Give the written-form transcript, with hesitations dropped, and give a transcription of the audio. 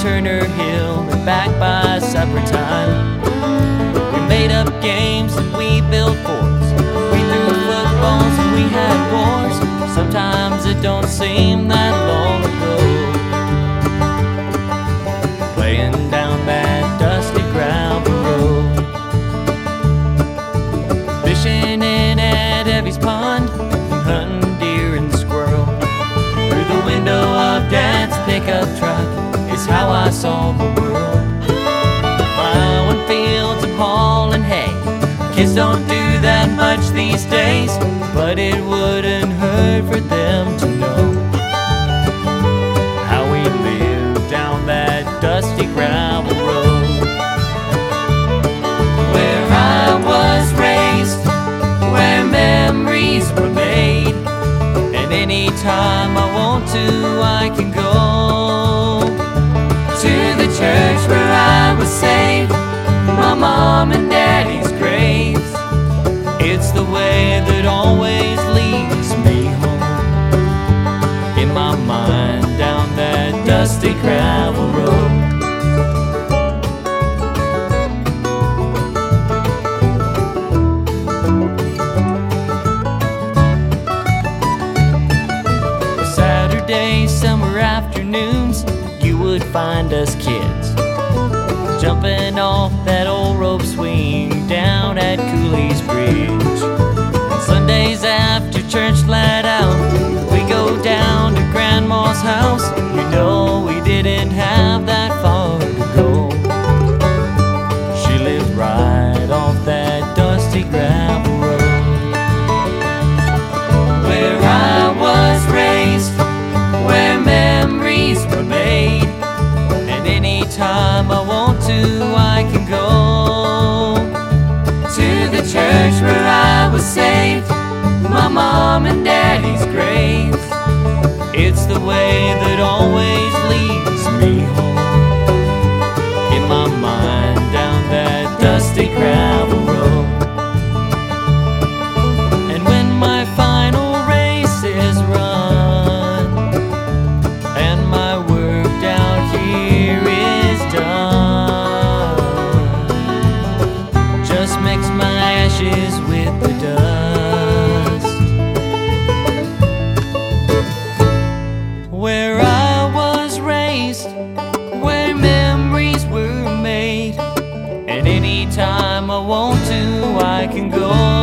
Turner Hill and back by supper time. We made up games and we built forts. We threw footballs and we had wars. Sometimes it don't seem that long ago. Playing down that dusty gravel road. Fishing in at Evie's Pond, hunting deer and squirrel. Through the window of Dad's pickup truck is how I saw the world. Plowing fields and hauling hay. Kids don't do that much these days, but it wouldn't hurt for them to know how we lived down that dusty gravel road. Where I was raised, where memories were made, and anytime I want to, I can go to the church where I was saved, my mom and daddy's graves. It's the way that always leads me home, in my mind down that dusty gravel road. Saturday summer afternoons, you would find us kids jumping off that old rope swing down at Cooley's Bridge. And Sundays after church let out, we go down to Grandma's house. You know we didn't have that far to go. She lived right off that dusty gravel road. Where I was raised, where memories were made, and anytime I want to, I can go to the church where I was saved, my mom and daddy's graves. It's the way that always leads me home, in my mind down that dusty gravel road. And when my final race is run and my work down here is done, just mix my ashes with the dust. Where I was raised, where memories were made, and anytime I want to, I can go